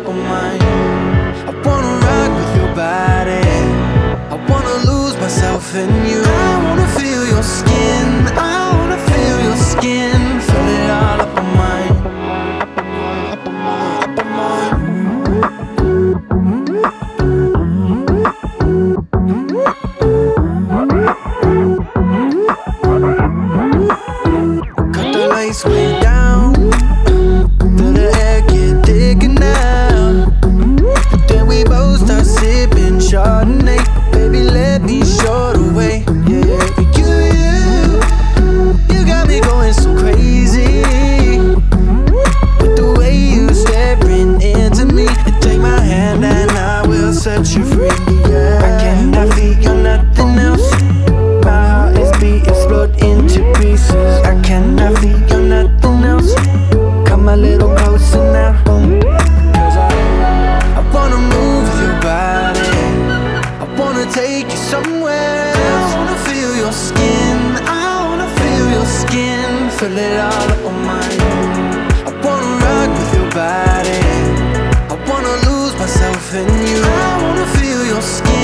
on mine. I wanna rock with your body. I wanna lose myself in you. I wanna feel your skin. I wanna feel your skin. Feel it all up on mine. Up on mine. Up on mine. Cut the lights way down. Feel the air get thicker now. Then we both start sipping Chardonnay. Baby, let me show the way. Yeah, you got me going so crazy. With the way you staring into me. You take my hand and I will set you free. Yeah, I cannot feel nothing else. My heart is beating, explode into pieces. I cannot feel nothing else. Come a little closer now. Cause I wanna move with your body. I wanna take you somewhere else. I wanna feel your skin. I wanna feel your skin. Feel it all up on mine. I wanna rock with your body. I wanna lose myself in you. I wanna feel your skin.